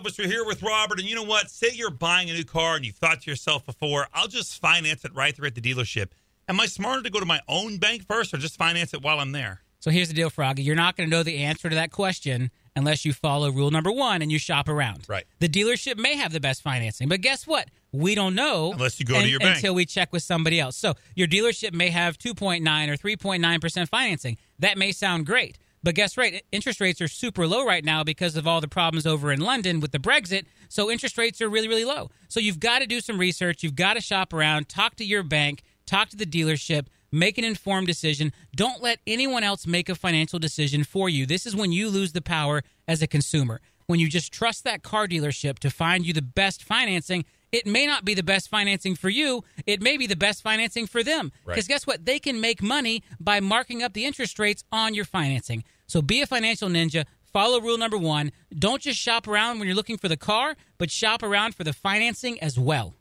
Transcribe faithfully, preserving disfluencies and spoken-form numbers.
Elvis. We're here with Robert. And you know what? Say you're buying a new car and you've thought to yourself before, I'll just finance it right there at the dealership. Am I smarter to go to my own bank first or just finance it while I'm there? So here's the deal, Froggy. You're not going to know the answer to that question unless you follow rule number one and you shop around. Right. The dealership may have the best financing, but guess what? We don't know unless you go and, to your bank until we check with somebody else. So your dealership may have two point nine or three point nine percent financing. That may sound great. But guess what? Interest rates are super low right now because of all the problems over in London with the Brexit. So interest rates are really, really low. So you've got to do some research. You've got to shop around, talk to your bank, talk to the dealership, make an informed decision. Don't let anyone else make a financial decision for you. This is when you lose the power as a consumer. When you just trust that car dealership to find you the best financing, it may not be the best financing for you. It may be the best financing for them. Because right. guess what? They can make money by marking up the interest rates on your financing. So be a financial ninja. Follow rule number one. Don't just shop around when you're looking for the car, but shop around for the financing as well.